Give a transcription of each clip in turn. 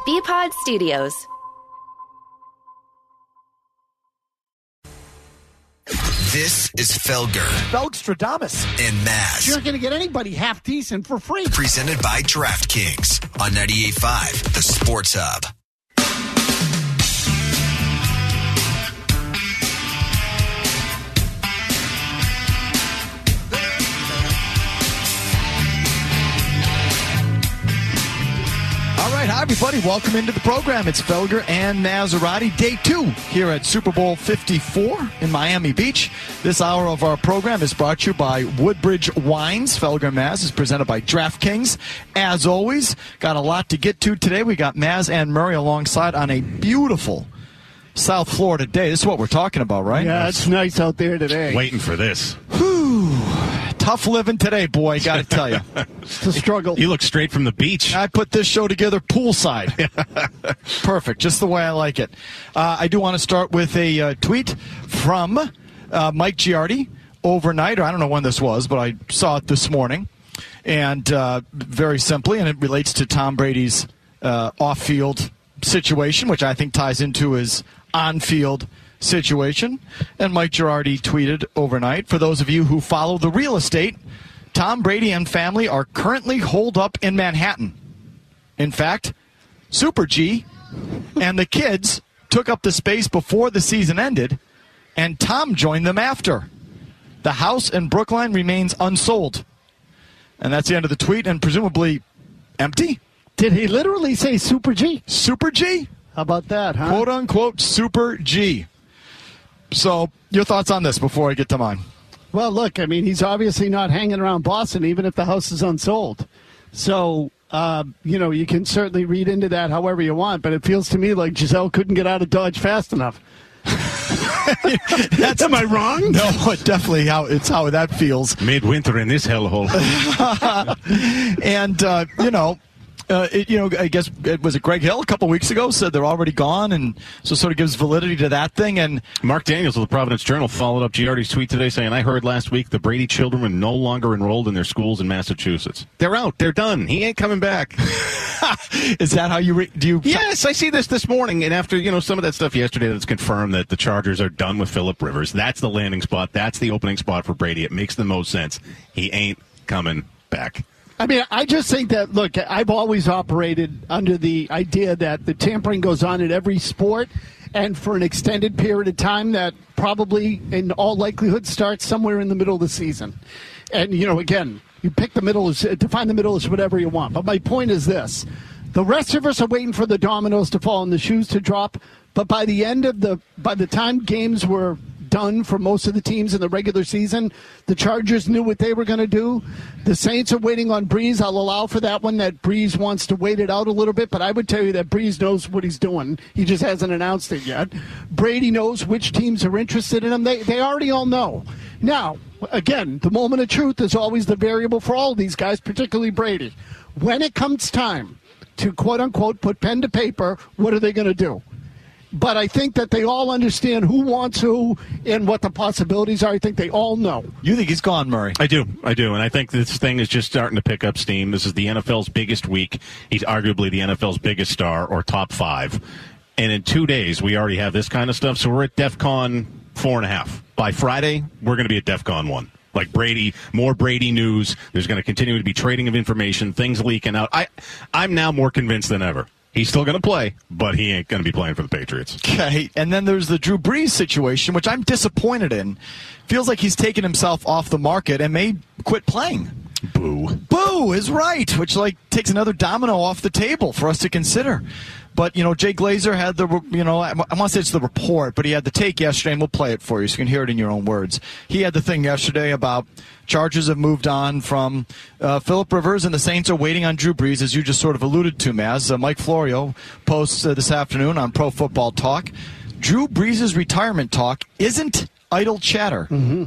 BPod Studios. This is Felger. Felgstradamus. And Maz. You're not going to get anybody half decent for free. Presented by DraftKings on 98.5, the Sports Hub. All right, hi, everybody. Welcome into the program. It's Felger and Maserati, day 2 here at Super Bowl 54 in Miami Beach. This hour of our program is brought to you by Woodbridge Wines. Felger and Maz is presented by DraftKings. As always, got a lot to get to today. We got Maz and Murray alongside on a beautiful South Florida day. This is what we're talking about, right? Yeah, it's nice out there today. Waiting for this. Whew. Tough living today, boy, got to tell you. It's a struggle. You look straight from the beach. I put this show together poolside. Perfect, just the way I like it. I do want to start with a tweet from Mike Giardi overnight, or I don't know when this was, but I saw it this morning. And very simply, and it relates to Tom Brady's off-field situation, which I think ties into his on-field situation. And Mike Giardi tweeted overnight, for those of you who follow the real estate, Tom Brady and family are currently holed up in Manhattan. In fact, Super G and the kids took up the space before the season ended, and Tom joined them after. The house in Brookline remains unsold. And that's the end of the tweet, and presumably empty. Did he literally say Super G? Super G? How about that, huh? Quote, unquote, Super G. So, your thoughts on this before I get to mine? Well, look, I mean, he's obviously not hanging around Boston, even if the house is unsold. So, you can certainly read into that however you want, but it feels to me like Giselle couldn't get out of Dodge fast enough. Am I wrong? No, definitely it's how that feels. Midwinter in this hellhole. And, I guess it was Greg Hill a couple weeks ago said they're already gone, and so sort of gives validity to that thing. And Mark Daniels of the Providence Journal followed up Giardi's tweet today saying, I heard last week the Brady children were no longer enrolled in their schools in Massachusetts. They're out. They're done. He ain't coming back. Is that how you do you? Yes, I see this morning, and after some of that stuff yesterday that's confirmed that the Chargers are done with Phillip Rivers. That's the landing spot. That's the opening spot for Brady. It makes the most sense. He ain't coming back. I mean, I just think that, look, I've always operated under the idea that the tampering goes on in every sport, and for an extended period of time that probably, in all likelihood, starts somewhere in the middle of the season. And, again, you pick the middle, define the middle as whatever you want. But my point is this. The rest of us are waiting for the dominoes to fall and the shoes to drop, but by the time games were done for most of the teams in the regular season, the Chargers knew what they were going to do. The Saints are waiting on Breeze. I'll allow for that one that Breeze wants to wait it out a little bit, but I would tell you that Breeze knows what he's doing. He just hasn't announced it yet. Brady knows which teams are interested in him. They already all know. Now, again, the moment of truth is always the variable for all these guys, particularly Brady. When it comes time to, quote-unquote, put pen to paper, what are they going to do? But I think that they all understand who wants who and what the possibilities are. I think they all know. You think he's gone, Murray? I do. And I think this thing is just starting to pick up steam. This is the NFL's biggest week. He's arguably the NFL's biggest star, or top 5. And in 2 days, we already have this kind of stuff. So we're at DEFCON 4.5. By Friday, we're going to be at DEFCON 1. Like Brady, more Brady news. There's going to continue to be trading of information, things leaking out. I'm now more convinced than ever. He's still going to play, but he ain't going to be playing for the Patriots. Okay, and then there's the Drew Brees situation, which I'm disappointed in. Feels like he's taken himself off the market and may quit playing. Boo. Boo is right, which takes another domino off the table for us to consider. But, Jay Glazer had I want to say it's the report, but he had the take yesterday, and we'll play it for you so you can hear it in your own words. He had the thing yesterday about Chargers have moved on from Phillip Rivers, and the Saints are waiting on Drew Brees, as you just sort of alluded to, Maz. Mike Florio posts this afternoon on Pro Football Talk. Drew Brees' retirement talk isn't idle chatter. Mm-hmm.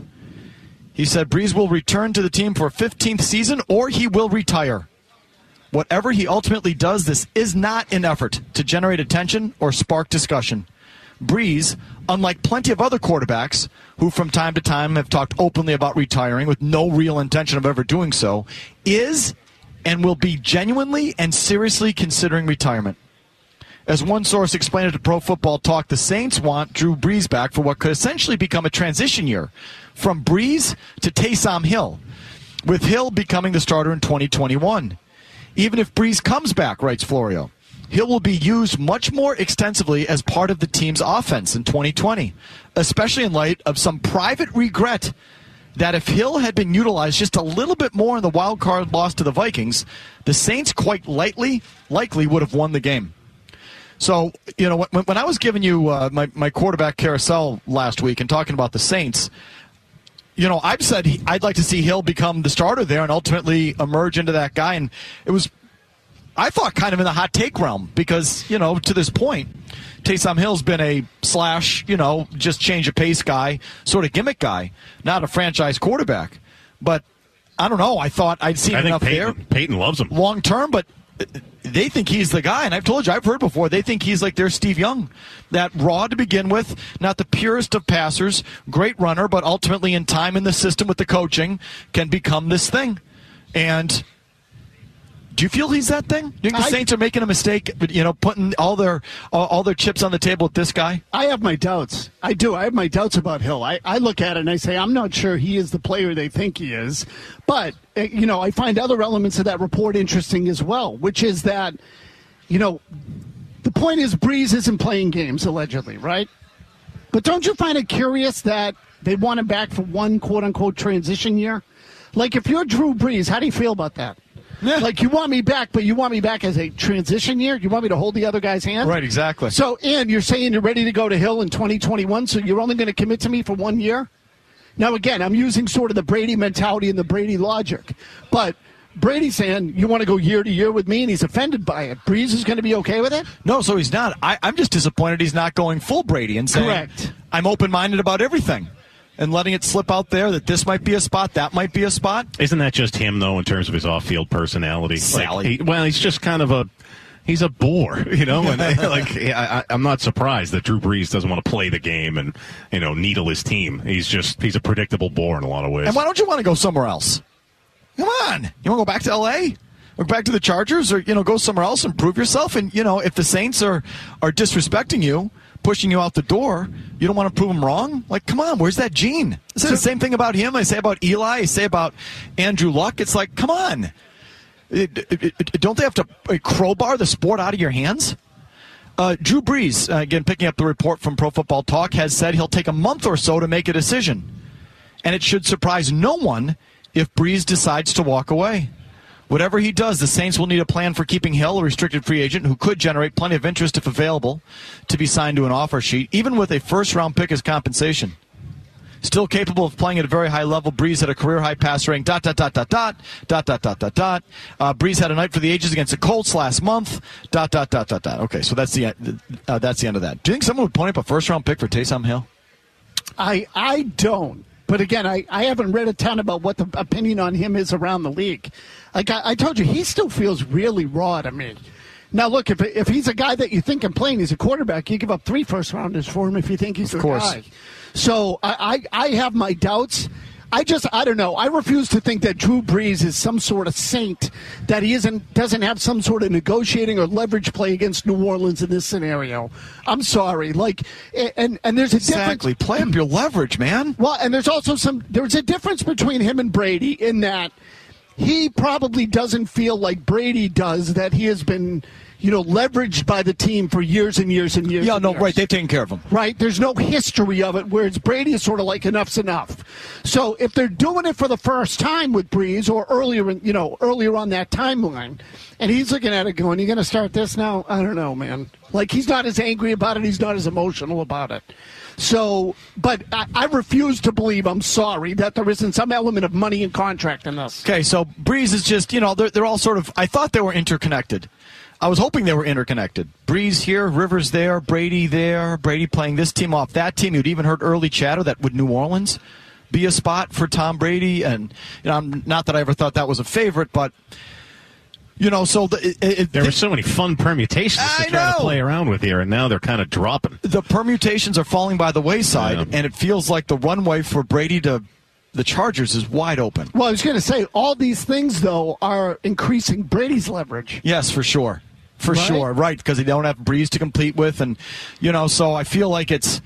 He said Brees will return to the team for a 15th season, or he will retire. Whatever he ultimately does, this is not an effort to generate attention or spark discussion. Brees, unlike plenty of other quarterbacks who from time to time have talked openly about retiring with no real intention of ever doing so, is and will be genuinely and seriously considering retirement. As one source explained it to Pro Football Talk, the Saints want Drew Brees back for what could essentially become a transition year from Brees to Taysom Hill, with Hill becoming the starter in 2021. Even if Brees comes back, writes Florio, Hill will be used much more extensively as part of the team's offense in 2020, especially in light of some private regret that if Hill had been utilized just a little bit more in the wild card loss to the Vikings, the Saints quite likely would have won the game. So, when I was giving you my quarterback carousel last week and talking about the Saints, I've said I'd like to see Hill become the starter there and ultimately emerge into that guy. And it was, I thought, kind of in the hot take realm because, to this point, Taysom Hill's been a just change of pace guy, sort of gimmick guy, not a franchise quarterback. But I don't know. I thought I'd seen enough there. Peyton loves him long term, but they think he's the guy. And I've told you, I've heard before, they think he's like their Steve Young. That raw to begin with, not the purest of passers, great runner, but ultimately in time in the system with the coaching can become this thing. And do you feel he's that thing? Do you think the Saints are making a mistake, putting all their chips on the table with this guy? I have my doubts. I do. I have my doubts about Hill. I look at it and I say, I'm not sure he is the player they think he is. But, I find other elements of that report interesting as well, which is that, the point is Brees isn't playing games, allegedly, right? But don't you find it curious that they want him back for one quote-unquote transition year? Like, if you're Drew Brees, how do you feel about that? Yeah. Like, you want me back, but you want me back as a transition year? You want me to hold the other guy's hand? Right, exactly. So, and you're saying you're ready to go to Hill in 2021, so you're only going to commit to me for 1 year? Now, again, I'm using sort of the Brady mentality and the Brady logic. But Brady's saying, you want to go year to year with me, and he's offended by it. Brees is going to be okay with it? No, so he's not. I'm just disappointed he's not going full Brady and saying, correct, I'm open-minded about everything. And letting it slip out there that this might be a spot, that might be a spot. Isn't that just him, though, in terms of his off-field personality? Sally. He's just kind of he's a bore, And I'm not surprised that Drew Brees doesn't want to play the game and, needle his team. He's a predictable bore in a lot of ways. And why don't you want to go somewhere else? Come on. You want to go back to L.A.? Or back to the Chargers? Or, go somewhere else and prove yourself? And, if the Saints are disrespecting you, pushing you out the door, you don't want to prove them wrong? Like, come on, where's that gene? Is it the same thing about him? I say about Eli. I say about Andrew Luck. It's like, come on. Don't they have to crowbar the sport out of your hands? Drew Brees, again, picking up the report from Pro Football Talk, has said he'll take a month or so to make a decision. And it should surprise no one if Brees decides to walk away. Whatever he does, the Saints will need a plan for keeping Hill, a restricted free agent who could generate plenty of interest if available, to be signed to an offer sheet, even with a first-round pick as compensation. Still capable of playing at a very high level, Brees had a career-high pass rating, ... Brees had a night for the ages against the Colts last month, ... Okay, so that's the end of that. Do you think someone would point up a first-round pick for Taysom Hill? I don't. But again, I haven't read a ton about what the opinion on him is around the league. Like I told you, he still feels really raw to me. Now, look, if he's a guy that you think can play and he's a quarterback, you give up 3 first-rounders for him if you think he's the guy. So I have my doubts. I don't know. I refuse to think that Drew Brees is some sort of saint, that he doesn't have some sort of negotiating or leverage play against New Orleans in this scenario. I'm sorry. And there's a difference. Play up your leverage, man. Well, and there's a difference between him and Brady in that he probably doesn't feel like Brady does, that he has been, leveraged by the team for years and years and years. Yeah, no, years. right. They've taken care of him. Right. There's no history of it, whereas Brady is sort of like enough's enough. So if they're doing it for the first time with Brees or earlier on that timeline, and he's looking at it going, "You going to start this now?" I don't know, man. Like, he's not as angry about it. He's not as emotional about it. So, but I refuse to believe, I'm sorry, that there isn't some element of money and contract in this. Okay, so Brees is just, they're all sort of, I thought they were interconnected. I was hoping they were interconnected. Brees here, Rivers there, Brady playing this team off that team. You'd even heard early chatter that would New Orleans be a spot for Tom Brady. And, not that I ever thought that was a favorite, but... so there were so many fun permutations to try to play around with here, and now they're kind of dropping. The permutations are falling by the wayside, and it feels like the runway for Brady to the Chargers is wide open. Well, I was going to say, all these things, though, are increasing Brady's leverage. Yes, for sure. for sure, right? Because they don't have Breeze to compete with, and so I feel like it's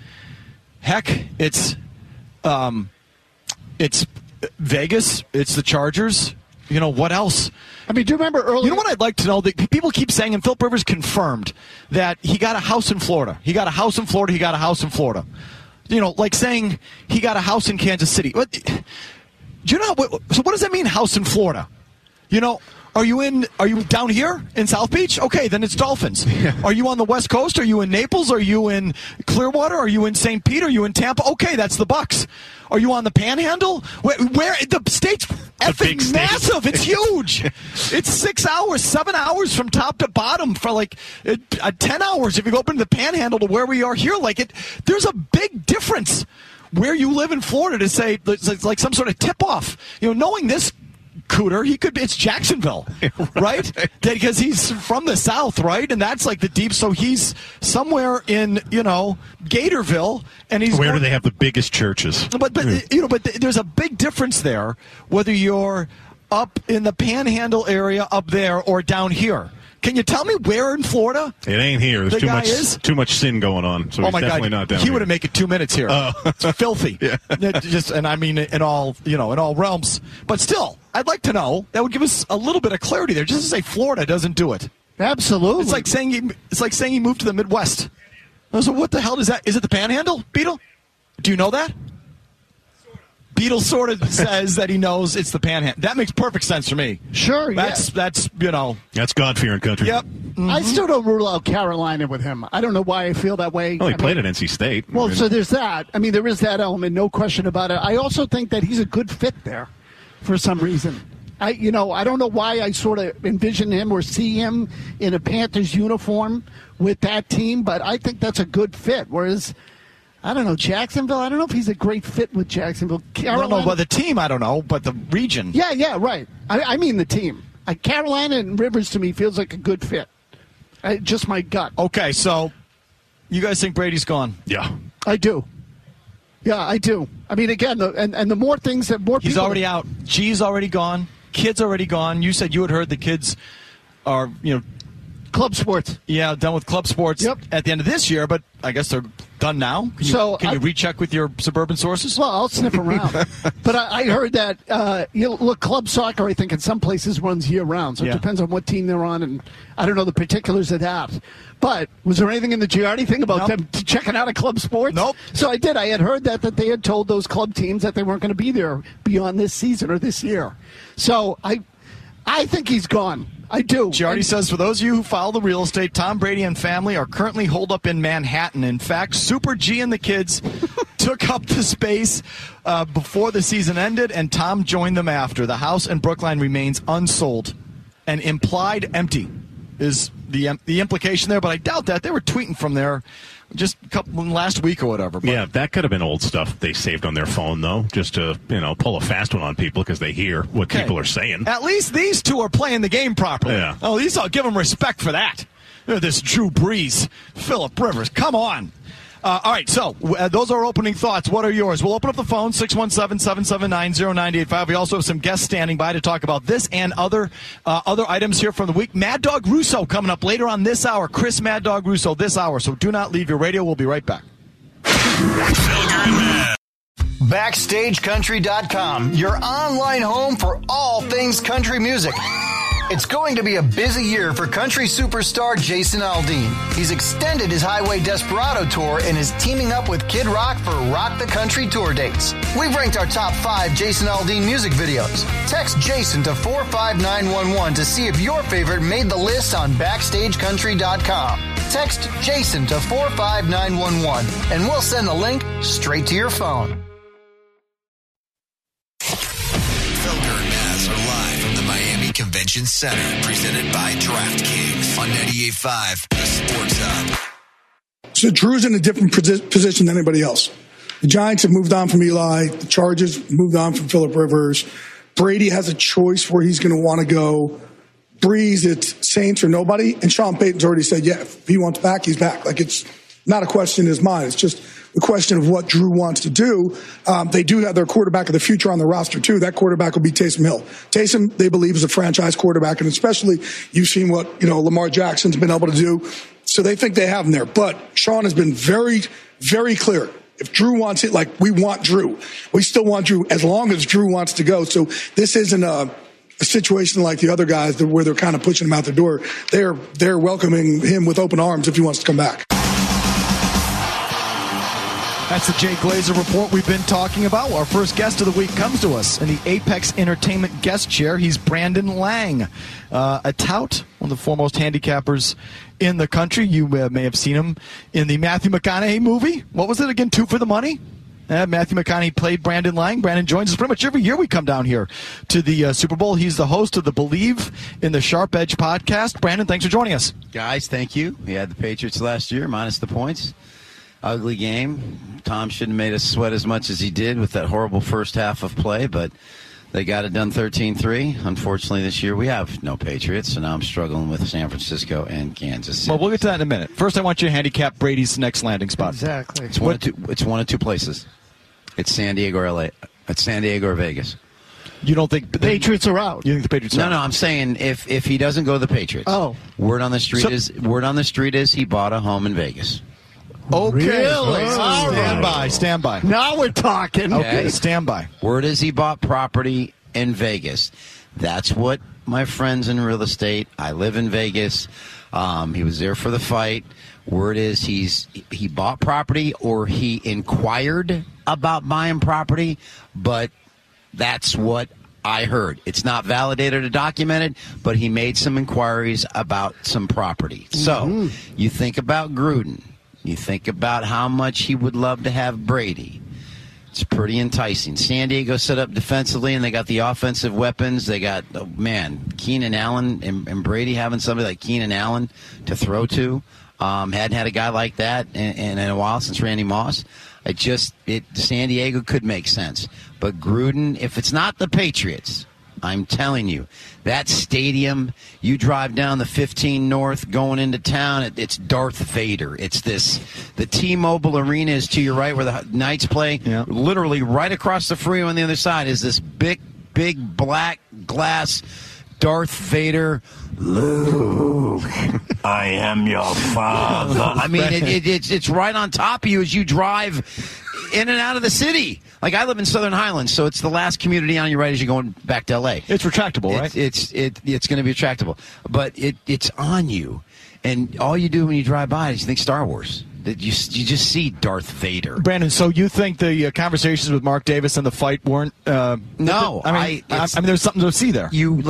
Vegas, it's the Chargers. What else? I mean, do you remember earlier? You know what I'd like to know? That people keep saying, and Philip Rivers confirmed that he got a house in Florida. He got a house in Florida. He got a house in Florida. Like saying he got a house in Kansas City. Do you know? So what does that mean, house in Florida? Are you down here in South Beach? Okay, then it's Dolphins. Yeah. Are you on the West Coast? Are you in Naples? Are you in Clearwater? Are you in St. Pete? Are you in Tampa? Okay, that's the Bucks. Are you on the Panhandle? Where the state's effing massive. It's huge. It's 6 hours, 7 hours from top to bottom for 10 hours if you go up into the Panhandle to where we are here. There's a big difference where you live in Florida to say it's like some sort of tip-off. Knowing this Cooter, it's Jacksonville, right? Because he's from the South, right? And that's like the deep. So he's somewhere in Gatorville, and he's where do they have the biggest churches? But there's a big difference there whether you're up in the Panhandle area up there or down here. Can you tell me where in Florida? It ain't here. There's too much sin going on. So he's definitely not down here. He would have made it 2 minutes here. It's filthy. Yeah. And I mean in all realms. But still, I'd like to know. That would give us a little bit of clarity there. Just to say Florida doesn't do it. Absolutely. It's like saying he moved to the Midwest. So what the hell is that? Is it the Panhandle, Beetle? Do you know that? Beetle sort of says that he knows it's the Panhandle. That makes perfect sense to me. Sure, that's That's God-fearing country. Yep. Mm-hmm. I still don't rule out Carolina with him. I don't know why I feel that way. Well, he played at NC State. Well, so there's that. I mean, there is that element, no question about it. I also think that he's a good fit there for some reason. I don't know why I sort of envision him or see him in a Panthers uniform with that team, but I think that's a good fit. Whereas, I don't know, Jacksonville, I don't know if he's a great fit with Jacksonville. Carolina, I don't know about the team, I don't know, but the region. Yeah, right. I mean the team. Carolina and Rivers to me feels like a good fit. Just my gut. Okay, so you guys think Brady's gone? Yeah. I do. Yeah, I do. I mean, again, and the more things that more He's people... already out. G's already gone. Kid's already gone. You said you had heard the kids are, club sports. Yeah, done with club sports at the end of this year, but I guess they're done now. Can you recheck with your suburban sources? Well, I'll sniff around. But I heard that, look, club soccer, I think, in some places runs year-round, so it depends on what team they're on, and I don't know the particulars of that. But was there anything in the Giardi thing about them checking out of club sports? Nope. So I did. I had heard that they had told those club teams that they weren't going to be there beyond this season or this year. So I think he's gone. I do. Giardi says, for those of you who follow the real estate, Tom Brady and family are currently holed up in Manhattan. In fact, Super G and the kids took up the space before the season ended, and Tom joined them after. The house in Brookline remains unsold and implied empty is the implication there, but I doubt that. They were tweeting from there just last week or whatever. But. Yeah, that could have been old stuff they saved on their phone, though, just to pull a fast one on people because they hear what people are saying. At least these two are playing the game properly. Yeah. Oh, I'll give them respect for that. This Drew Brees, Philip Rivers, come on. All right, so those are our opening thoughts. What are yours? We'll open up the phone, 617-779-0985. We also have some guests standing by to talk about this and other items here from the week. Mad Dog Russo coming up later on this hour. Chris Mad Dog Russo this hour, so do not leave your radio. We'll be right back. BackstageCountry.com, your online home for all things country music. It's going to be a busy year for country superstar Jason Aldean. He's extended his Highway Desperado tour and is teaming up with Kid Rock for Rock the Country tour dates. We've ranked our top 5 Jason Aldean music videos. Text Jason to 45911 to see if your favorite made the list on BackstageCountry.com. Text Jason to 45911 and we'll send the link straight to your phone. Convention Center, presented by DraftKings on 98.5, the Sports Hub. So Drew's in a different position than anybody else. The Giants have moved on from Eli. The Chargers moved on from Phillip Rivers. Brady has a choice where he's going to want to go. Breeze, it's Saints or nobody. And Sean Payton's already said, yeah, if he wants back, he's back. Like, it's not a question in his mind. It's just the question of what Drew wants to do. They do have their quarterback of the future on the roster, too. That quarterback will be Taysom Hill. Taysom, they believe, is a franchise quarterback, and especially you've seen what, Lamar Jackson's been able to do. So they think they have him there. But Sean has been very, very clear. If Drew wants it, like, we want Drew. We still want Drew as long as Drew wants to go. So this isn't a situation like the other guys where they're kind of pushing him out the door. They're welcoming him with open arms if he wants to come back. That's the Jay Glazer report we've been talking about. Our first guest of the week comes to us in the Apex Entertainment guest chair. He's Brandon Lang, a tout, one of the foremost handicappers in the country. You may have seen him in the Matthew McConaughey movie. What was it again? 2 for the Money? Matthew McConaughey played Brandon Lang. Brandon joins us pretty much every year we come down here to the Super Bowl. He's the host of the Believe in the Sharp Edge podcast. Brandon, thanks for joining us. Guys, thank you. We had the Patriots last year, minus the points. Ugly game. Tom shouldn't have made us sweat as much as he did with that horrible first half of play, but they got it done 13-3. Unfortunately, this year we have no Patriots, so now I'm struggling with San Francisco and Kansas City. Well, we'll get to that in a minute. First, I want you to handicap Brady's next landing spot. Exactly. It's one of two places. It's San Diego or LA. It's San Diego or Vegas. You don't think the Patriots are out? You think the Patriots are out? No, I'm saying if he doesn't go to the Patriots. Oh. Word on the street is he bought a home in Vegas. Okay. Really? Stand by. Now we're talking. Okay, stand by. Word is he bought property in Vegas. That's what my friends in real estate. I live in Vegas. He was there for the fight. Word is he bought property or he inquired about buying property, but that's what I heard. It's not validated or documented, but he made some inquiries about some property. So you think about Gruden. You think about how much he would love to have Brady. It's pretty enticing. San Diego set up defensively, and they got the offensive weapons. They got, Keenan Allen and Brady having somebody like Keenan Allen to throw to. Hadn't had a guy like that in a while since Randy Moss. San Diego could make sense. But Gruden, if it's not the Patriots, I'm telling you, that stadium, you drive down the 15 North going into town, it's Darth Vader. It's the T-Mobile Arena is to your right where the Knights play. Yeah. Literally right across the freeway on the other side is this big black glass Darth Vader. Luke, I am your father. I mean, it's right on top of you as you drive in and out of the city. Like, I live in Southern Highlands, so it's the last community on your right as you're going back to L.A. It's retractable, right? It's going to be retractable. But it's on you. And all you do when you drive by is you think Star Wars. You just see Darth Vader. Brandon, so you think the conversations with Mark Davis and the fight weren't... no. I mean, there's something to see there. You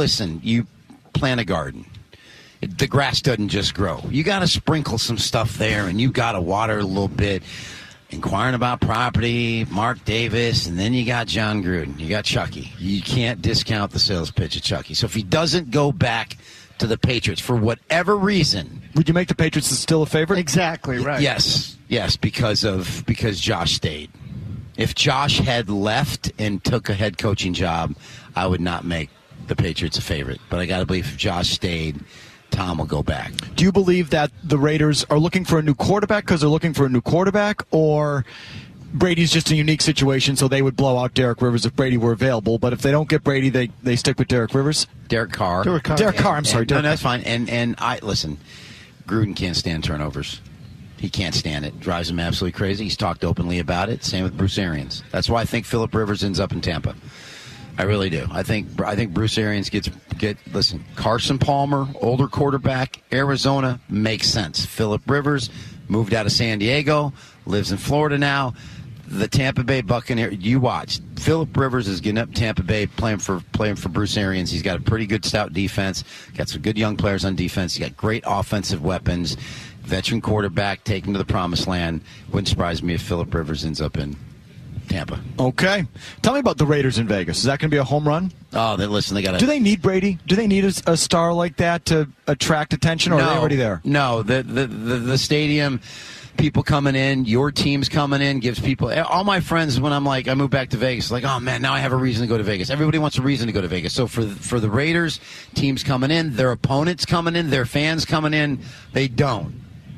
plant a garden. The grass doesn't just grow. You got to sprinkle some stuff there, and you got to water a little bit. Inquiring about property, Mark Davis, and then you got John Gruden. You got Chucky. You can't discount the sales pitch of Chucky. So if he doesn't go back to the Patriots for whatever reason, would you make the Patriots still a favorite? Exactly right. Yes, because Josh stayed. If Josh had left and took a head coaching job, I would not make the Patriots a favorite. But I got to believe if Josh stayed, Tom will go back. Do you believe that the Raiders are looking for a new quarterback because they're looking for a new quarterback, or Brady's just a unique situation, so they would blow out Derek Rivers if Brady were available? But if they don't get Brady, they stick with Derek Rivers? Derek Carr. I'm sorry. No, that's fine. And listen, Gruden can't stand turnovers. He can't stand it. Drives him absolutely crazy. He's talked openly about it. Same with Bruce Arians. That's why I think Phillip Rivers ends up in Tampa. I really do. I think Bruce Arians listen, Carson Palmer, older quarterback, Arizona, makes sense. Phillip Rivers moved out of San Diego, lives in Florida now. The Tampa Bay Buccaneers, you watch. Phillip Rivers is getting up Tampa Bay playing for Bruce Arians. He's got a pretty good stout defense, got some good young players on defense. He's got great offensive weapons, veteran quarterback, taken to the promised land. Wouldn't surprise me if Phillip Rivers ends up in Tampa. Okay. Tell me about the Raiders in Vegas. Is that going to be a home run? Oh, they got to... Do they need Brady? Do they need a star like that to attract attention, or are they already there? No. The stadium, people coming in, your team's coming in, gives people... All my friends, when I move back to Vegas, like, oh, man, now I have a reason to go to Vegas. Everybody wants a reason to go to Vegas. So for the Raiders, teams coming in, their opponents coming in, their fans coming in, they don't.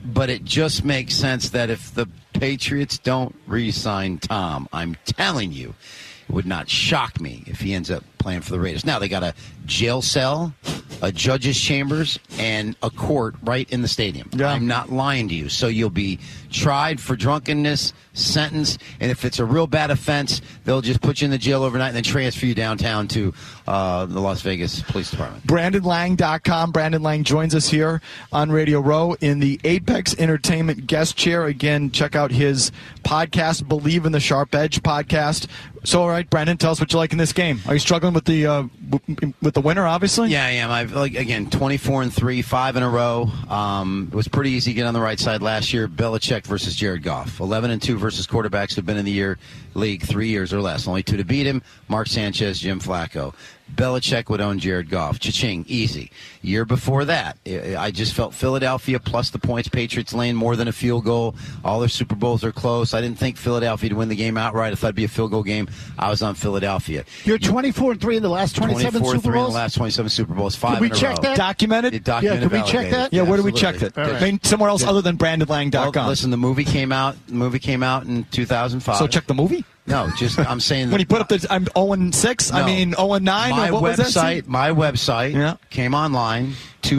but it just makes sense that if the Patriots don't re-sign Tom, I'm telling you, it would not shock me if he ends up playing for the Raiders. Now, they got a jail cell, a judge's chambers, and a court right in the stadium. Yeah. I'm not lying to you. So you'll be tried for drunkenness, sentenced, and if it's a real bad offense, they'll just put you in the jail overnight and then transfer you downtown to the Las Vegas Police Department. BrandonLang.com. Brandon Lang joins us here on Radio Row in the Apex Entertainment guest chair. Again, check out his podcast, Believe in the Sharp Edge podcast. So, all right, Brandon, tell us what you like in this game. Are you struggling with the winner, obviously? Yeah, I am. I've 24-3, 5 in a row. It was pretty easy to get on the right side last year. Belichick versus Jared Goff. 11-2 versus quarterbacks who've been in the league 3 years or less. Only 2 to beat him: Mark Sanchez, Jim Flacco. Belichick would own Jared Goff. Cha-ching, easy. Year before that, I just felt Philadelphia plus the points. Patriots laying more than a field goal. All their Super Bowls are close. I didn't think Philadelphia to win the game outright. I thought it'd be a field goal game. I was on Philadelphia. You're 24-3 in the last 27 Super Bowls? 24-3 in the last 27 Super Bowls. 5 Can we in a check row. that? Documented? Documented, can we check validated. that? Yeah, where do we Absolutely. check that? All right. I mean, somewhere else other than BrandonLang.com. Well, listen, the movie came out in 2005. So check the movie? No, just I'm saying When he put up the I'm 0-6, I mean 0-9, My or what was that? website came online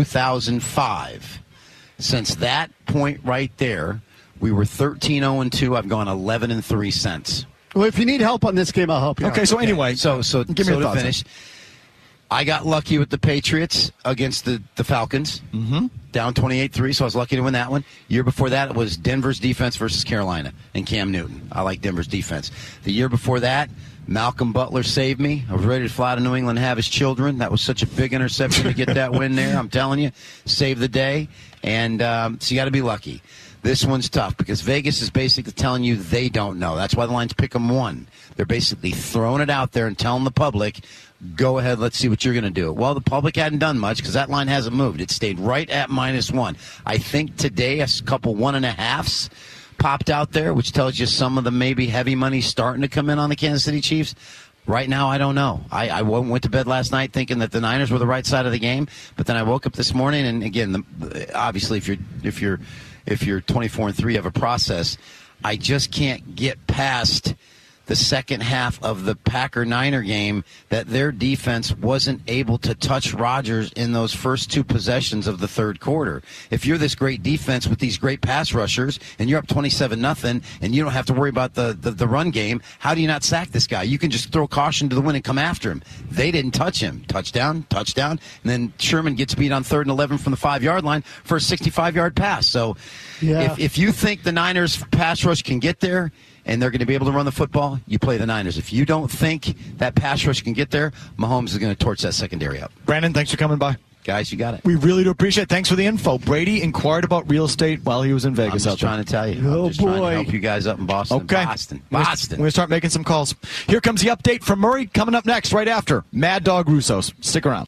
2005. Since that point right there, we were 13-0-2. I've gone 11-3 since. Well, if you need help on this game, I'll help you. Okay, so anyway, So give me your to thoughts. finish, I got lucky with the Patriots against the Falcons. Mm-hmm. Down 28-3, so I was lucky to win that one. Year before that, it was Denver's defense versus Carolina and Cam Newton. I like Denver's defense. The year before that, Malcolm Butler saved me. I was ready to fly to New England and have his children. That was such a big interception to get that win there. I'm telling you, saved the day. And so you got to be lucky. This one's tough because Vegas is basically telling you they don't know. That's why the line's pick 'em 1. They're basically throwing it out there and telling the public, go ahead, let's see what you're going to do. Well, the public hadn't done much because that line hasn't moved. It stayed right at -1. I think today a couple 1.5s popped out there, which tells you some of the maybe heavy money starting to come in on the Kansas City Chiefs. Right now, I don't know. I went to bed last night thinking that the Niners were the right side of the game, but then I woke up this morning, and again, obviously, if you're 24-3, you have a process. I just can't get past the second half of the Packer-Niner game that their defense wasn't able to touch Rodgers in those first 2 possessions of the third quarter. If you're this great defense with these great pass rushers and you're up 27-0 and you don't have to worry about the run game, how do you not sack this guy? You can just throw caution to the wind and come after him. They didn't touch him. Touchdown, and then Sherman gets beat on 3rd and 11 from the 5-yard line for a 65-yard pass. So if you think the Niners pass rush can get there, and they're going to be able to run the football, you play the Niners. If you don't think that pass rush can get there, Mahomes is going to torch that secondary up. Brandon, thanks for coming by. Guys, you got it. We really do appreciate it. Thanks for the info. Brady inquired about real estate while he was in Vegas. I'm just trying to tell you. I'm just trying to help you guys up in Boston. Okay. Boston. We're going to start making some calls. Here comes the update from Murray coming up next, right after Mad Dog Russo's. Stick around.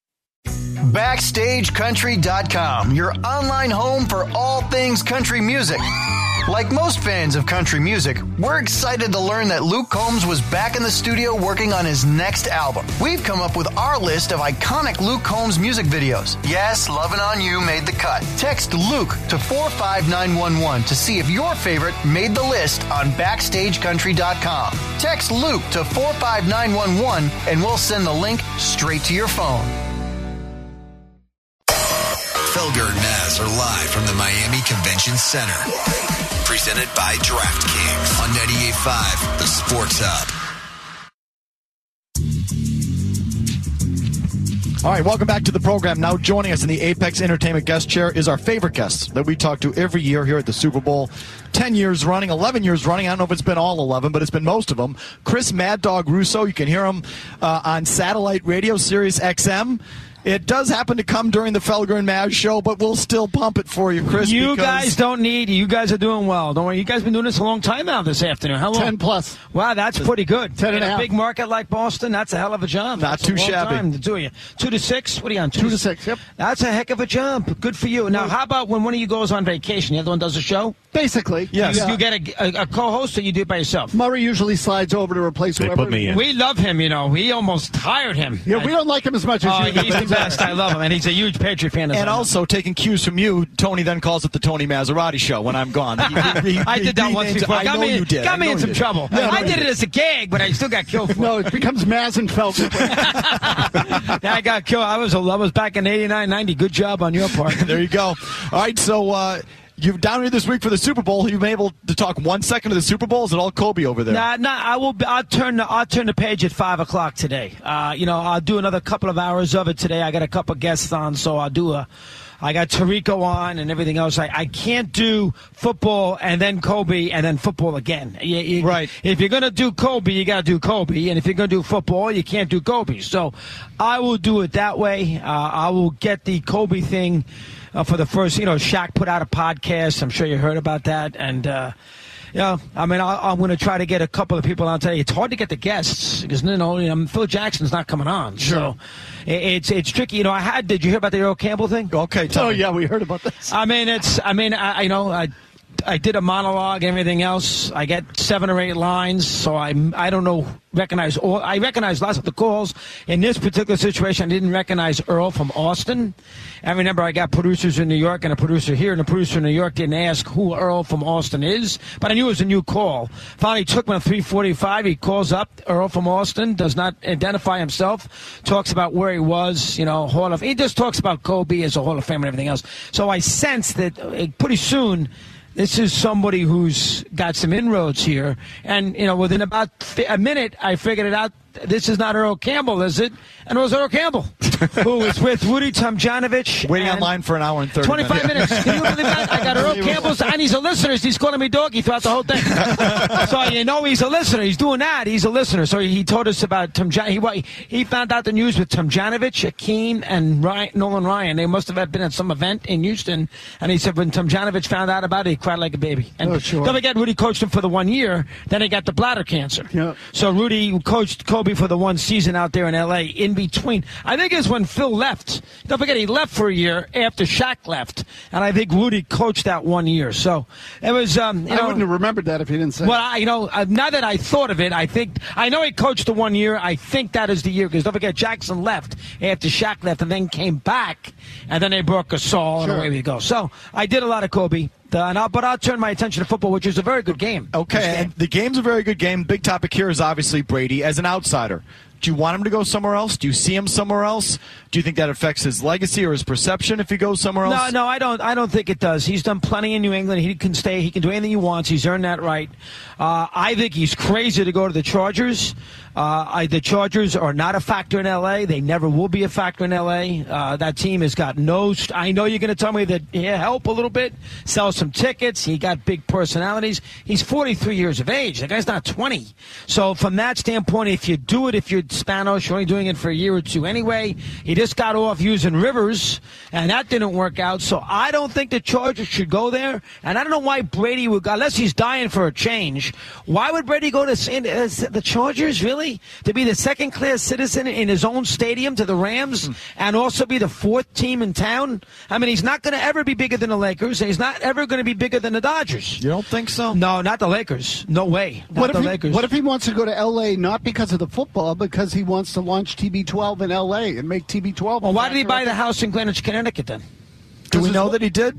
BackstageCountry.com, your online home for all things country music. Like most fans of country music, we're excited to learn that Luke Combs was back in the studio working on his next album. We've come up with our list of iconic Luke Combs music videos. Yes, Lovin' On You made the cut. Text Luke to 45911 to see if your favorite made the list on BackstageCountry.com. Text Luke to 45911 and we'll send the link straight to your phone. Felger and Maz are live from the Miami Convention Center. Presented by DraftKings on 98.5, The Sports Hub. All right, welcome back to the program. Now joining us in the Apex Entertainment guest chair is our favorite guest that we talk to every year here at the Super Bowl. 10 years running, 11 years running. I don't know if it's been all 11, but it's been most of them. Chris Mad Dog Russo. You can hear him on satellite radio, Sirius XM. It does happen to come during the Felger and Maz show, but we'll still pump it for you, Chris. You guys don't need. You guys are doing well. Don't worry. You guys have been doing this a long time now this afternoon. How long? 10 plus. Wow, that's pretty good. 10 and in a half. a big market like Boston, that's a hell of a job. Not That's too a long shabby. time to do you. 2 to 6. What are you on? 2 to 6. Yep. That's a heck of a job. Good for you. Now, how about when one of you goes on vacation, the other one does a show? Basically. Yes. You get a co-host, or you do it by yourself? Murray usually slides over to replace They whoever. put me in. We love him. You know, we almost hired him. Yeah, we don't like him as much as you. He's the best. I love him, and he's a huge Patriot fan. And also, taking cues from you, Tony then calls it the Tony Maserati Show when I'm gone. I did that once before. I know you did. Got me in some trouble. I did it as a gag, but I still got killed for it. No, it becomes Masenfeld. Yeah, I got killed. I was back in 89, 90. Good job on your part. There you go. All right, so you're down here this week for the Super Bowl. You've been able to talk 1 second of the Super Bowl. Is it all Kobe over there? I'll turn the page at 5:00 today. I'll do another couple of hours of it today. I got a couple of guests on, so I got Tarico on and everything else. I can't do football and then Kobe and then football again. Right. If you're going to do Kobe, you got to do Kobe. And if you're going to do football, you can't do Kobe. So I will do it that way. I will get the Kobe thing for the first, Shaq put out a podcast. I'm sure you heard about that. And, I'm going to try to get a couple of people on today. It's hard to get the guests because, Phil Jackson's not coming on. Sure. So it's tricky. Did you hear about the Earl Campbell thing? Okay, tell me. Yeah, we heard about this. I did a monologue, everything else. I get 7 or 8 lines, so I don't recognize all. I recognize lots of the calls. In this particular situation, I didn't recognize Earl from Austin. And remember, I got producers in New York and a producer here, and the producer in New York didn't ask who Earl from Austin is, but I knew it was a new call. Finally took me at 3:45. He calls up, Earl from Austin, does not identify himself, talks about where he was, he just talks about Kobe as a Hall of Fame and everything else. So I sense that pretty soon, this is somebody who's got some inroads here. And, within about a minute, I figured it out. This is not Earl Campbell, is it? And it was Earl Campbell, who was with Rudy Tomjanovich. Waiting online for an hour and 30 minutes. 25 minutes. Can you believe that? I got Earl Campbell's, and he's a listener. He's calling me doggy throughout the whole thing. So he's a listener. He's doing that. He's a listener. So he told us about Tomjanovich. He found out the news with Tomjanovich, Akeem, and Nolan Ryan. They must have been at some event in Houston. And he said when Tomjanovich found out about it, he cried like a baby. And sure. Don't forget, Rudy coached him for the 1 year. Then he got the bladder cancer. Yeah. So Rudy coached Kobe for the 1 season out there in L.A. In between, I think it's when Phil left. Don't forget, he left for a year after Shaq left, and I think Rudy coached that 1 year. So it was. I wouldn't have remembered that if you didn't say. Well, now that I thought of it, I know he coached the 1 year. I think that is the year because don't forget, Jackson left after Shaq left, and then came back, and then they brought Gasol, and away we go. So I did a lot of Kobe. But I'll turn my attention to football, which is a very good game. Okay, and the game's a very good game. Big topic here is obviously Brady as an outsider. Do you want him to go somewhere else? Do you see him somewhere else? Do you think that affects his legacy or his perception if he goes somewhere else? No, I don't think it does. He's done plenty in New England. He can stay. He can do anything he wants. He's earned that right. I think he's crazy to go to the Chargers. The Chargers are not a factor in L.A. They never will be a factor in L.A. That team has got no. I know you're going to tell me that he'll help a little bit, sell some tickets. He got big personalities. He's 43 years of age. The guy's not 20. So from that standpoint, if you do it, if you're Spanish, you're only doing it for a year or two anyway. He just got off using Rivers, and that didn't work out. So I don't think the Chargers should go there. And I don't know why Brady would go, unless he's dying for a change. Why would Brady go to the Chargers, really? To be the second-class citizen in his own stadium to the Rams and also be the 4th team in town? I mean, he's not going to ever be bigger than the Lakers, and he's not ever going to be bigger than the Dodgers. You don't think so? No, not the Lakers. No way. Not the Lakers. What if he wants to go to L.A. not because of the football, because he wants to launch TB12 in L.A. and make TB12? Well, why did he buy the house in Greenwich, Connecticut, then? Do we know that he did?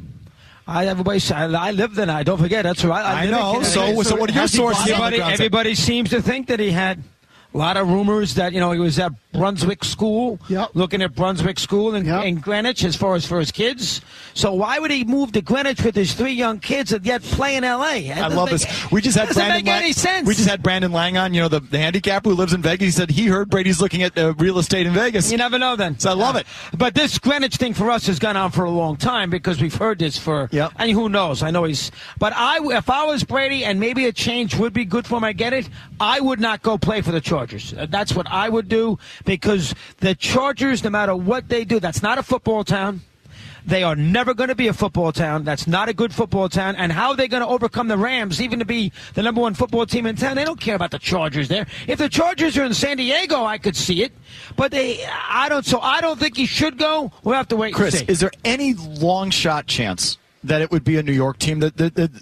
I lived in it. Don't forget. That's right. I know. So what are your sources? Everybody seems to think that he had. A lot of rumors that, he was at Brunswick School, looking at Brunswick School in Greenwich as far as for his kids. So why would he move to Greenwich with his 3 young kids and yet play in L.A.? I love this. We just had Brandon make any sense. We just had Brandon Lang on, the handicapper who lives in Vegas. He said he heard Brady's looking at real estate in Vegas. You never know then. So I love it. But this Greenwich thing for us has gone on for a long time because we've heard this for, and who knows? I know but if I was Brady and maybe a change would be good for him, I get it, I would not go play for the Chargers. That's what I would do because the Chargers, no matter what they do, that's not a football town. They are never going to be a football town. That's not a good football town. And how are they going to overcome the Rams, even to be the number 1 football team in town? They don't care about the Chargers there. If the Chargers are in San Diego, I could see it. But I don't. So I don't think he should go. We'll have to wait Chris, and see. Is there any long shot chance that it would be a New York team? The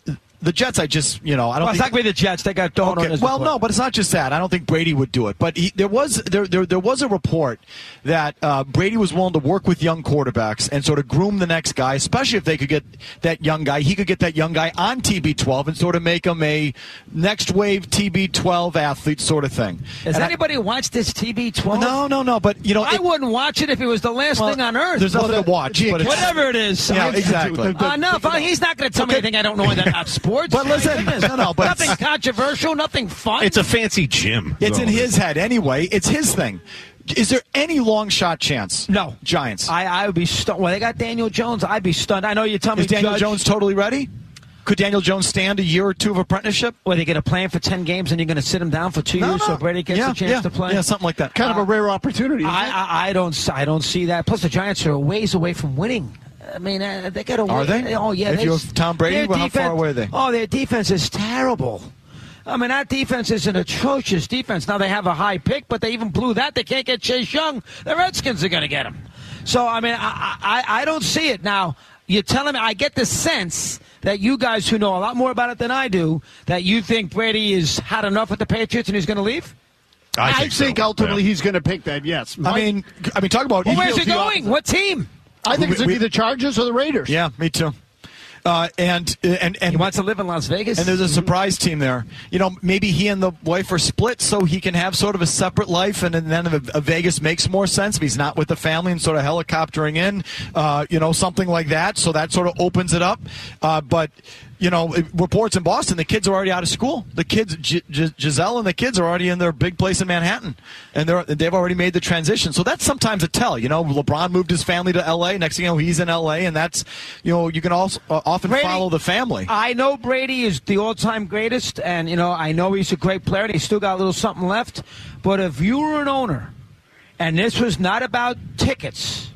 the Jets, I just, I don't Well, it's think. not going to be the Jets. They got Dawn on Okay. as Well, the no, but it's not just that. I don't think Brady would do it. But there was a report that Brady was willing to work with young quarterbacks and sort of groom the next guy, especially if they could get that young guy. He could get that young guy on TB12 and sort of make him a next wave TB12 athlete sort of thing. Does And anybody watch this TB12? No. But I wouldn't watch it if it was the last thing on earth. There's nothing to watch. But it's, whatever it is. Yeah, exactly. He's not going to tell me anything I don't know about sports. But listen, but nothing controversial, nothing fun. It's a fancy gym. It's in his head anyway. It's his thing. Is there any long shot chance? No. Giants. I would be stunned. Well, they got Daniel Jones. I'd be stunned. I know you tell me. Is Daniel Jones totally ready? Could Daniel Jones stand a year or two of apprenticeship? Well, they get a plan for 10 games and you're going to sit him down for 2 years so Brady gets a chance to play? Yeah, something like that. Kind of a rare opportunity. I don't see that. Plus, the Giants are a ways away from winning. I mean, they got to win. Are they? Oh, yeah. If you're Tom Brady, how far away are they? Oh, their defense is terrible. I mean, that defense is an atrocious defense. Now, they have a high pick, but they even blew that. They can't get Chase Young. The Redskins are going to get him. So, I mean, I don't see it. Now, you're telling me, I get the sense that you guys who know a lot more about it than I do, that you think Brady has had enough with the Patriots and he's going to leave? I think ultimately he's going to pick that, yes. I mean, talk about... Well, where's he going? What team? I think it's going to be the Chargers or the Raiders. Yeah, me too. And he wants to live in Las Vegas. And there's a surprise team there. Maybe he and the wife are split so he can have sort of a separate life, and then a Vegas makes more sense if he's not with the family and sort of helicoptering in, something like that. So that sort of opens it up. But reports in Boston, the kids are already out of school. The kids, Giselle and the kids are already in their big place in Manhattan, and they've already made the transition. So that's sometimes a tell. LeBron moved his family to L.A. Next thing you know, he's in L.A., and that's, you can also often Brady, follow the family. I know Brady is the all-time greatest, and, I know he's a great player, and he's still got a little something left. But if you were an owner, and this was not about tickets...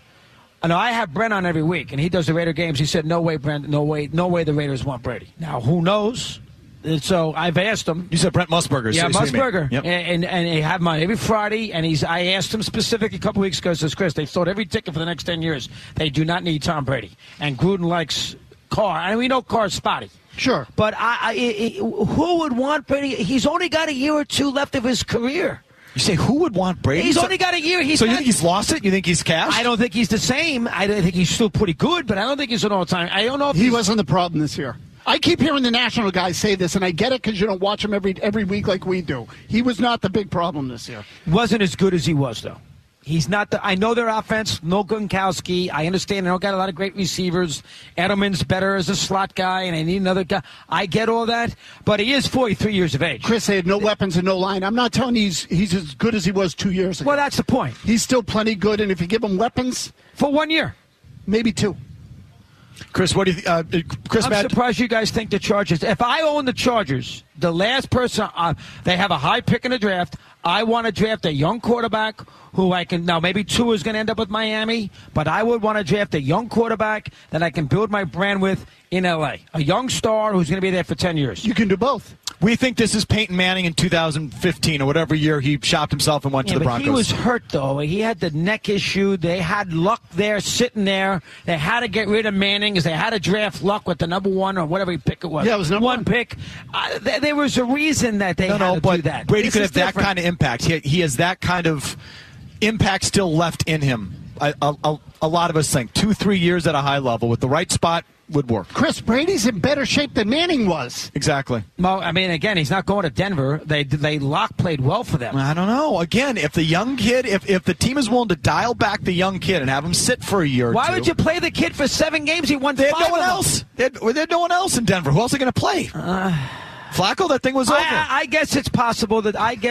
I know I have Brent on every week, and he does the Raider games. He said, no way, Brent, no way the Raiders want Brady. Now, who knows? And so I've asked him. You said Brent Musburger. Yeah, Musburger. Yep. And they have him on every Friday, and I asked him specifically a couple weeks ago, says, Chris, they've sold every ticket for the next 10 years. They do not need Tom Brady. And Gruden likes Carr. And we know Carr's spotty. Sure. But who would want Brady? He's only got a year or two left of his career. You say, who would want Brady? He's only got a year. You think he's lost it? You think he's cashed? I don't think he's the same. I don't think he's still pretty good, but I don't think he's an all-time. I don't know if he wasn't the problem this year. I keep hearing the national guys say this, and I get it because you don't watch him every week like we do. He was not the big problem this year. Wasn't as good as he was, though. He's not I know their offense, no Gronkowski. I understand they don't got a lot of great receivers. Edelman's better as a slot guy, and they need another guy. I get all that, but he is 43 years of age. Chris, they had no weapons and no line. I'm not telling you he's as good as he was 2 years ago. Well, that's the point. He's still plenty good, and if you give him weapons... For 1 year. Maybe 2. Chris, what do you think? I'm surprised you guys think the Chargers. If I own the Chargers, the last person, they have a high pick in the draft. I want to draft a young quarterback who I can, now maybe Tua is going to end up with Miami, but I would want to draft a young quarterback that I can build my brand with in L.A. A young star who's going to be there for 10 years. You can do both. We think this is Peyton Manning in 2015 or whatever year he shopped himself and went to the Broncos. He was hurt, though. He had the neck issue. They had Luck there, sitting there. They had to get rid of Manning because they had to draft Luck with the number 1 or whatever pick it was. Yeah, it was number 1 pick. There was a reason that they had to do that. Brady could have that kind of impact. He has that kind of impact still left in him. A lot of us think 2-3 years at a high level with the right spot would work. Chris, Brady's in better shape than Manning was. Exactly. Well, I mean, again, he's not going to Denver. Lock played well for them. I don't know. Again, if the young kid, if the team is willing to dial back the young kid and have him sit for a year or two. Why would you play the kid for 7 games? He won 5 of them. No one else. They had no one else in Denver. Who else are going to play? Flacco, that thing was over. I guess it's possible.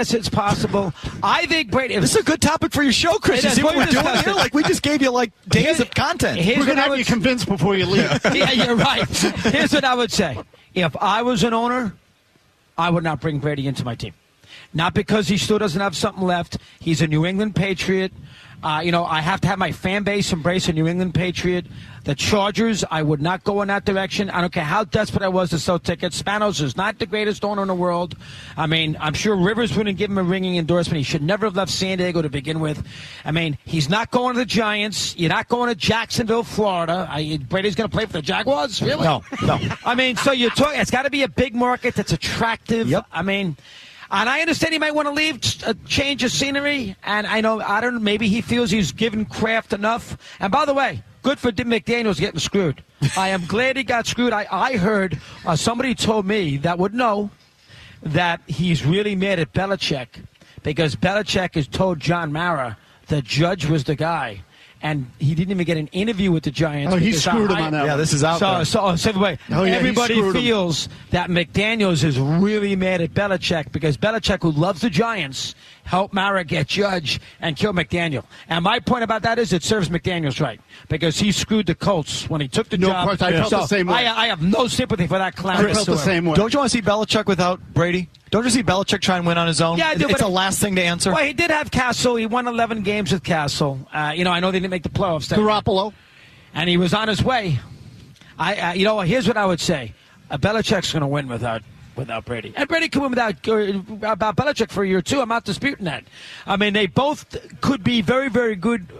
I think Brady. This is a good topic for your show, Chris. You see what we're doing here? Like, we just gave you, days of content. We're going to have you convinced before you leave. Yeah, you're right. Here's what I would say. If I was an owner, I would not bring Brady into my team. Not because he still doesn't have something left. He's a New England Patriot. I have to have my fan base embrace a New England Patriot. The Chargers, I would not go in that direction. I don't care how desperate I was to sell tickets. Spanos is not the greatest owner in the world. I mean, I'm sure Rivers wouldn't give him a ringing endorsement. He should never have left San Diego to begin with. I mean, he's not going to the Giants. You're not going to Jacksonville, Florida. Brady's going to play for the Jaguars? Really? No. I mean, so you're talking, it's got to be a big market that's attractive. Yep. I mean, and I understand he might want to leave, change of scenery. And I don't know, maybe he feels he's given Kraft enough. And by the way, good for McDaniels getting screwed. I am glad he got screwed. I heard somebody told me that would know that he's really mad at Belichick because Belichick has told John Mara the Judge was the guy. And he didn't even get an interview with the Giants. Oh, he screwed him on that. Yeah, this is out there. So everybody feels that McDaniels is really mad at Belichick because Belichick, who loves the Giants, helped Mara get Judge and kill McDaniel. And my point about that is it serves McDaniels right because he screwed the Colts when he took the job. Of course, I felt the same way. I have no sympathy for that clown. I felt the same way. Don't you want to see Belichick without Brady? Don't you see Belichick try and win on his own? Yeah, I do, it's the last thing to answer. Well, he did have Castle. He won 11 games with Castle. I know they didn't make the playoffs. Garoppolo. And he was on his way. Here's what I would say. Belichick's going to win without Brady. And Brady could win about Belichick for a year or two. I'm not disputing that. I mean, they both could be very, very good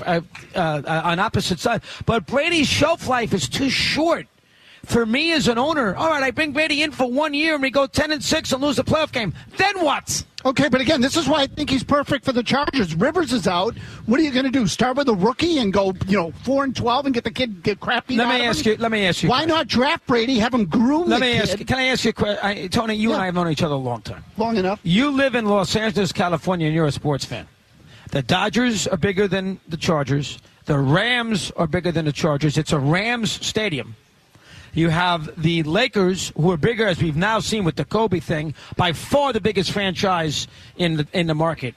on opposite sides. But Brady's shelf life is too short. For me as an owner, all right, I bring Brady in for 1 year and we go 10-6 and lose the playoff game. Then what? Okay, but again, this is why I think he's perfect for the Chargers. Rivers is out. What are you going to do? Start with a rookie and go, 4-12 and get the kid get crappy? Let me ask you. Why not draft Brady? Have him groom the kid? Can I ask you a question? Tony, you and I have known each other a long time. Long enough. You live in Los Angeles, California, and you're a sports fan. The Dodgers are bigger than the Chargers. The Rams are bigger than the Chargers. It's a Rams stadium. You have the Lakers, who are bigger, as we've now seen with the Kobe thing, by far the biggest franchise in the market.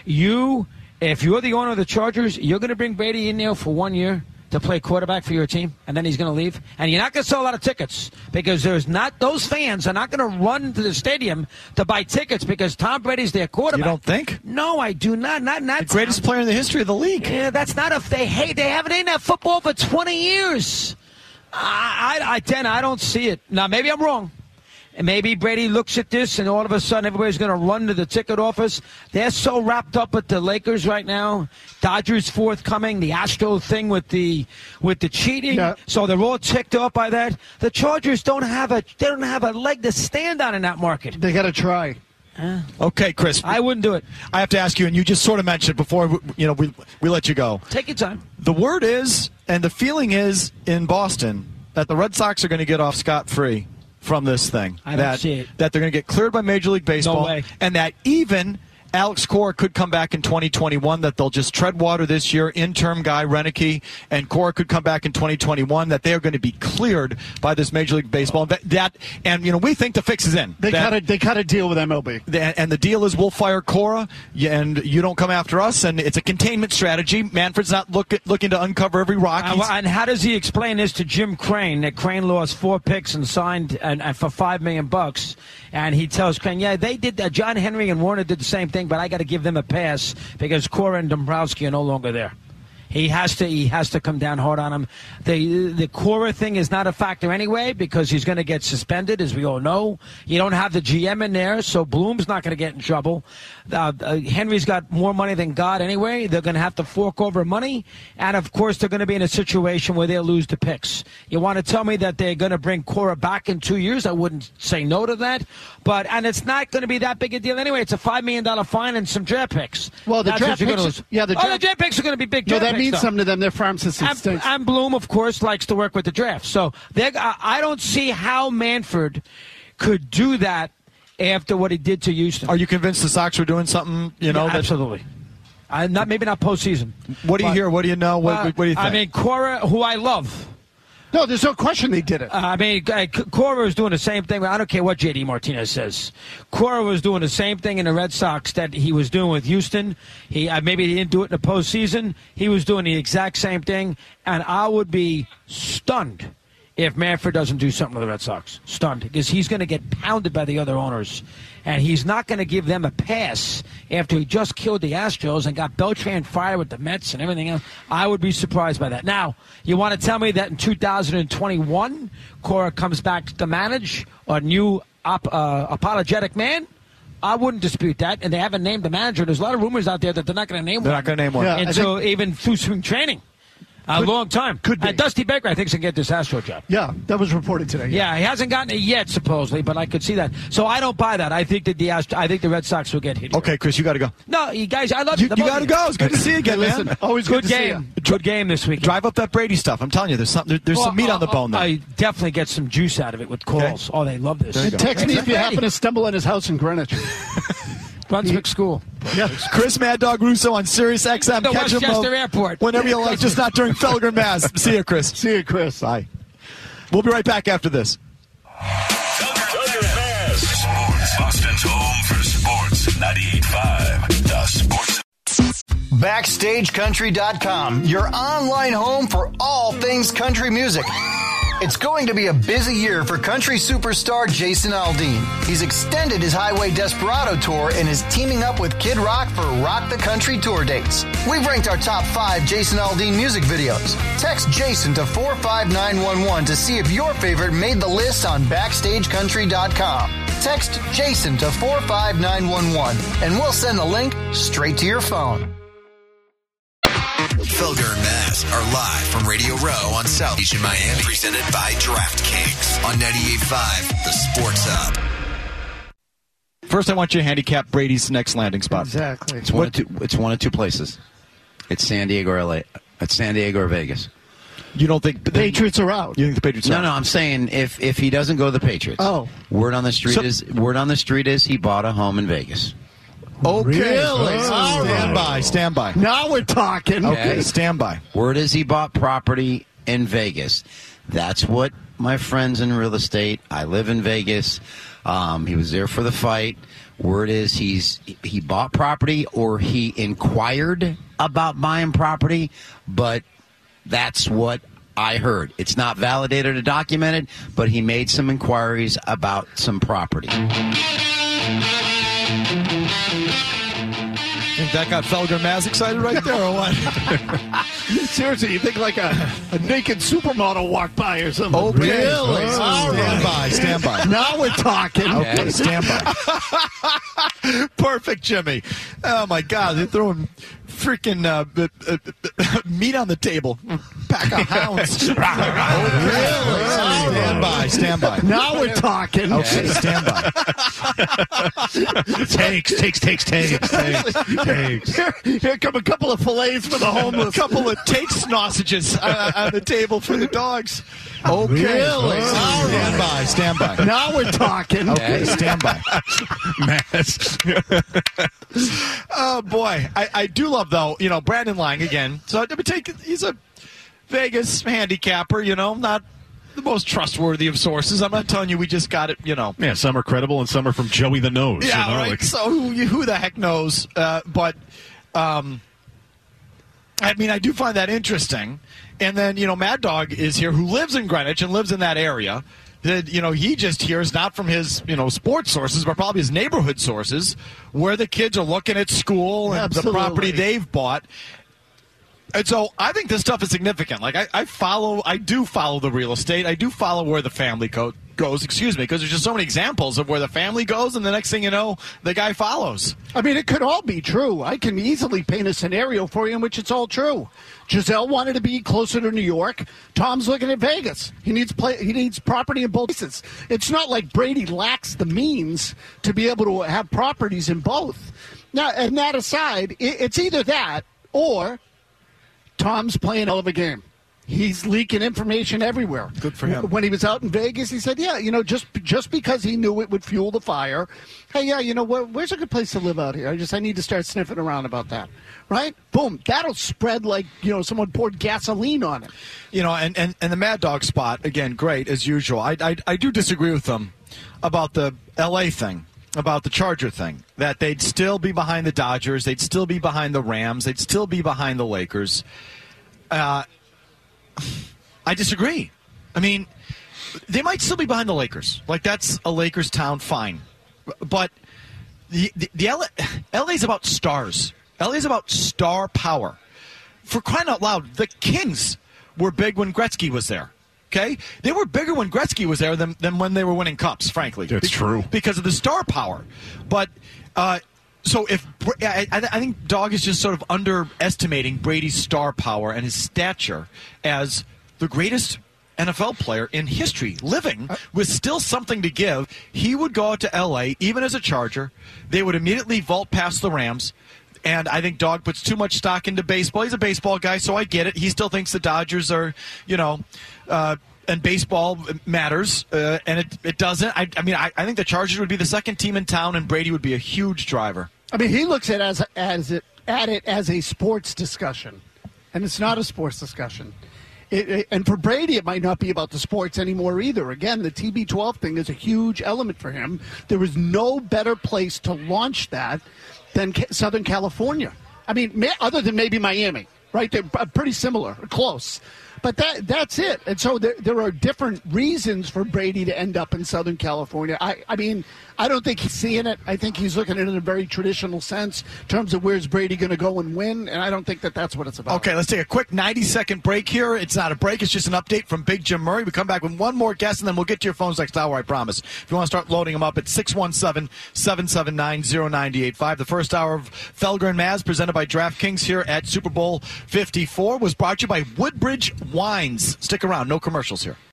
If you're the owner of the Chargers, you're going to bring Brady in there for 1 year to play quarterback for your team, and then he's going to leave. And you're not going to sell a lot of tickets because those fans are not going to run to the stadium to buy tickets because Tom Brady's their quarterback. You don't think? No, I do not. Not the greatest player in the history of the league. Yeah, that's not they haven't in that football for 20 years. I don't see it. Now, maybe I'm wrong. And maybe Brady looks at this and all of a sudden everybody's going to run to the ticket office. They're so wrapped up with the Lakers right now. Dodgers forthcoming, the Astro thing with the cheating. Yeah. So they're all ticked off by that. The Chargers don't have a leg to stand on in that market. They got to try. Okay, Chris. I wouldn't do it. I have to ask you, and you just sort of mentioned it before we let you go. Take your time. The word is, and the feeling is in Boston, that the Red Sox are going to get off scot-free from this thing. I don't see it. That they're going to get cleared by Major League Baseball. No way. And that even Alex Cora could come back in 2021, that they'll just tread water this year. Interim guy, Renicky, and Cora could come back in 2021, that they're going to be cleared by this Major League Baseball. We think the fix is in. They cut a deal with MLB. And the deal is we'll fire Cora, and you don't come after us, and it's a containment strategy. Manfred's not looking to uncover every rock. And how does he explain this to Jim Crane, that Crane lost 4 picks and signed for $5 million? And he tells Crane, yeah, they did that. John Henry and Warner did the same thing, but I got to give them a pass because Cora and Dombrowski are no longer there. He has to come down hard on him. The Cora thing is not a factor anyway because he's going to get suspended, as we all know. You don't have the GM in there, so Bloom's not going to get in trouble. Henry's got more money than God anyway. They're going to have to fork over money, and of course they're going to be in a situation where they'll lose the picks. You want to tell me that they're going to bring Cora back in 2 years? I wouldn't say no to that, and it's not going to be that big a deal anyway. It's a $5 million fine and some draft picks. Well, the draft picks, the draft picks are going to be big. Draft picks. Means something to them. Their farm system stinks. And Bloom, of course, likes to work with the draft. So I don't see how Manfred could do that after what he did to Houston. Are you convinced the Sox were doing something? Absolutely. Maybe not postseason. What do you hear? What do you know? What do you think? I mean, Cora, who I love. No, there's no question they did it. Cora was doing the same thing. I don't care what J.D. Martinez says. Cora was doing the same thing in the Red Sox that he was doing with Houston. Maybe he didn't do it in the postseason. He was doing the exact same thing, and I would be stunned if Manfred doesn't do something to the Red Sox. Stunned. Because he's going to get pounded by the other owners. And he's not going to give them a pass after he just killed the Astros and got Beltran fired with the Mets and everything else. I would be surprised by that. Now, you want to tell me that in 2021, Cora comes back to manage a new apologetic man? I wouldn't dispute that. And they haven't named the manager. There's a lot of rumors out there that they're not going to name one. They're not going to name one. Yeah, Until even through spring training. A long time. Could be. And Dusty Baker, I think, can get this Astro job. Yeah, that was reported today. Yeah, he hasn't gotten it yet, supposedly, but I could see that. So I don't buy that. I think that the Red Sox will get hit. Okay, Chris, you got to go. No, you guys, I love You you. got to go. It's good to see you again, Listen, man. always Good good to see game. you. Good game this week. Drive up that Brady stuff. I'm telling you, there's some meat on the bone there. I definitely get some juice out of it with calls. Oh, they love this. And text me if you Brady. happen to stumble in his house in Greenwich. Brunswick School. Yeah. Chris Mad Dog Russo on Sirius XM. The Catch him Westchester Airport. whenever you like, just not during Felger Mass. See you, Chris. See you, Chris. Bye. We'll be right back after this. Felger Sports. Boston's home for sports. 98.5. The Sports. BackstageCountry.com, your online home for all things country music. It's going to be a busy year for country superstar Jason Aldean. He's extended his Highway Desperado tour and is teaming up with Kid Rock for Rock the Country tour dates. We've ranked our top 5 Jason Aldean music videos. Text Jason to 45911 to see if your favorite made the list on BackstageCountry.com. Text Jason to 45911 and we'll send the link straight to your phone. Felger and Maz are live from Radio Row on South Beach in Miami. Presented by DraftKings on 98.5 The Sports Hub. First, I want you to handicap Brady's next landing spot. Exactly. It's one of two places. It's San Diego or LA. It's San Diego or Vegas. You don't think The Patriots are out. You think the Patriots are No, I'm saying if he doesn't go to the Patriots. Oh. Word on the street is he bought a home in Vegas. Okay. Really? Stand by. Now we're talking. Okay. Stand by. Word is he bought property in Vegas. That's what my friends in real estate. I live in Vegas. He was there for the fight. Word is he bought property or he inquired about buying property, but that's what I heard. It's not validated or documented, but he made some inquiries about some property. Think that got Felger Maz excited right there, or what? Seriously, you think like a naked supermodel walked by or something? Okay. Really? Stand by. Now we're talking. Okay, stand by. Perfect, Jimmy. Oh, my God. They're throwing freaking meat on the table. Pack of hounds. Really? Stand by. Now we're talking. Okay, stand by. Takes. Here come a couple of fillets for the homeless. A couple of take sausages on the table for the dogs. Okay. Really? Stand by. Now we're talking. Okay, stand by. Oh, boy. I do love, though, Brandon Lang again. So he's a Vegas handicapper, not the most trustworthy of sources. I'm not telling you we just got it, Yeah, some are credible and some are from Joey the Nose. Yeah, right. So who the heck knows? But I do find that interesting. And then, Mad Dog is here, who lives in Greenwich and lives in that area. That, he just hears not from his, sports sources, but probably his neighborhood sources, where the kids are looking at school and Absolutely. the property they've bought. And so I think this stuff is significant. Like, I do follow the real estate. I do follow where the family goes, because there's just so many examples of where the family goes, and the next thing you know, the guy follows. I mean, it could all be true. I can easily paint a scenario for you in which it's all true. Giselle wanted to be closer to New York. Tom's looking at Vegas. He needs property in both places. It's not like Brady lacks the means to be able to have properties in both. Now, and that aside, it's either that or Tom's playing a hell of a game. He's leaking information everywhere. Good for him. When he was out in Vegas, he said, yeah, just because he knew it would fuel the fire, hey, yeah, where's a good place to live out here? I need to start sniffing around about that. Right? Boom. That'll spread like, someone poured gasoline on it. And the Mad Dog spot, again, great, as usual. I do disagree with them about the L.A. thing, about the Charger thing, that they'd still be behind the Dodgers, they'd still be behind the Rams, they'd still be behind the Lakers. I disagree. I mean, they might still be behind the Lakers. Like, that's a Lakers town, fine. But the LA's about stars. LA's about star power. For crying out loud, the Kings were big when Gretzky was there. Okay? They were bigger when Gretzky was there than when they were winning cups, frankly. That's true. Because of the star power. But so if I think Dog is just sort of underestimating Brady's star power and his stature as the greatest NFL player in history, living with still something to give. He would go out to L.A., even as a Charger. They would immediately vault past the Rams. And I think Dog puts too much stock into baseball. He's a baseball guy, so I get it. He still thinks the Dodgers are, and baseball matters, and it doesn't. I think the Chargers would be the second team in town, and Brady would be a huge driver. I mean, he looks at it as a sports discussion, and it's not a sports discussion. And for Brady, it might not be about the sports anymore either. Again, the TB12 thing is a huge element for him. There was no better place to launch that than Southern California. I mean, other than maybe Miami, right? They're pretty similar, close. But that's it. And so there are different reasons for Brady to end up in Southern California. I mean, I don't think he's seeing it. I think he's looking at it in a very traditional sense in terms of where's Brady going to go and win, and I don't think that's what it's about. Okay, let's take a quick 90-second break here. It's not a break. It's just an update from Big Jim Murray. We come back with one more guest, and then we'll get to your phones next hour, I promise. If you want to start loading them up, it's 617-779-0985. The first hour of Felger and Maz, presented by DraftKings here at Super Bowl 54, was brought to you by Woodbridge Wines. Stick around. No commercials here.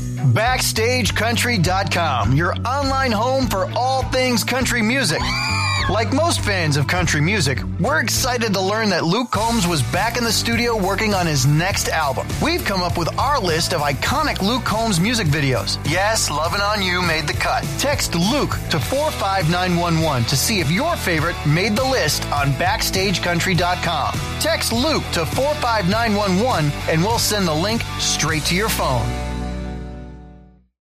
BackstageCountry.com, your online home for all things country music. Like most fans of country music, we're excited to learn that Luke Combs was back in the studio working on his next album. We've come up with our list of iconic Luke Combs music videos. Yes, Lovin' On You made the cut. Text Luke to 45911 to see if your favorite made the list on BackstageCountry.com. Text Luke to 45911 and we'll send the link straight to your phone.